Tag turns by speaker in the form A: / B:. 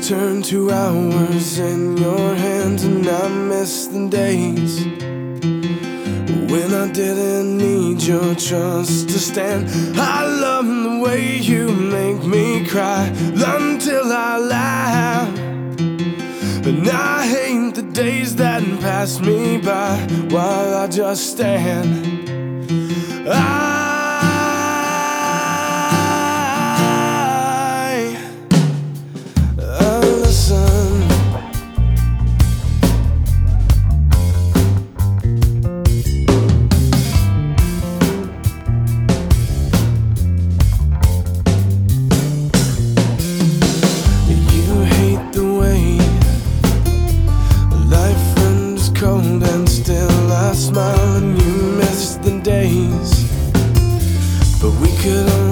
A: turn to hours in your hands, and I miss the days when I didn't need your trust to stand. I love the way you make me cry until I laugh, and I hate the days that pass me by while I just stand. Listen. You hate the way life runs cold, and still I smile, and you miss the days, but we could